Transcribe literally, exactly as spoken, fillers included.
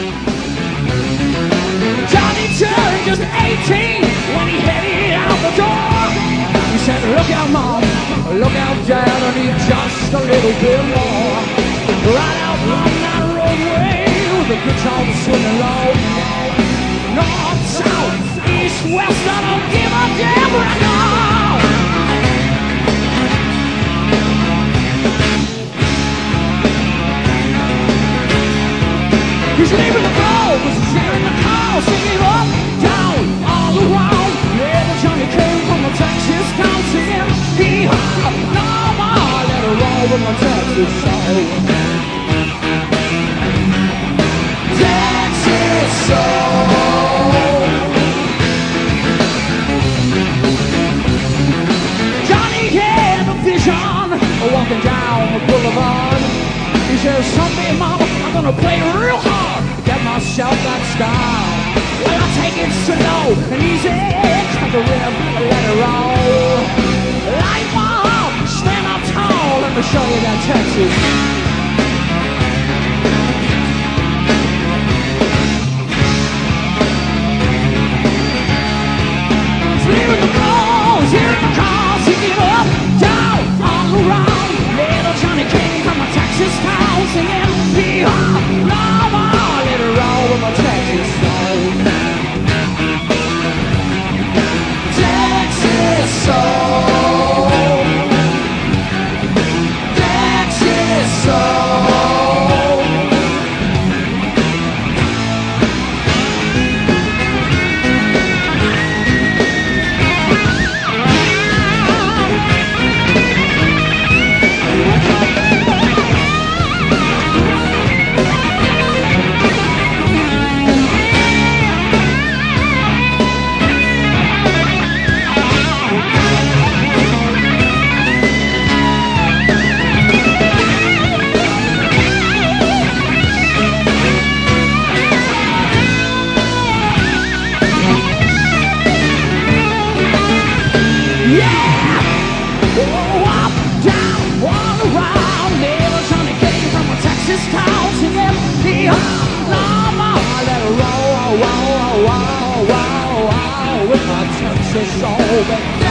Johnny turned just eighteen when he headed out the door. He said, look out, Mom, look out, Dad, I need just a little bit more. Right out on that roadway with the good child swinging low. North, south, east, west, I don't give a damn right now. He's leaving the road, he's hearing the call, singing up, down, all around. Yeah, Johnny came from a Texas town singing, hee-haw, no more, let her roll with my Texas soul. Texas soul. Johnny had a vision, walking down the boulevard. He says, someday, Mama, I'm gonna play real hard to get myself that style. Well, I take it slow and easy, cut the rhythm, let it roll. Light one up, stand up tall, let me show you that Texas. He's leaving the floors, hearing the cars, singing up, down, all around. Little Johnny came from a Texas town, singing, hee-haw, no more, let it roll with my Texas soul. Texas soul. Texas soul. With my Texas soul, baby.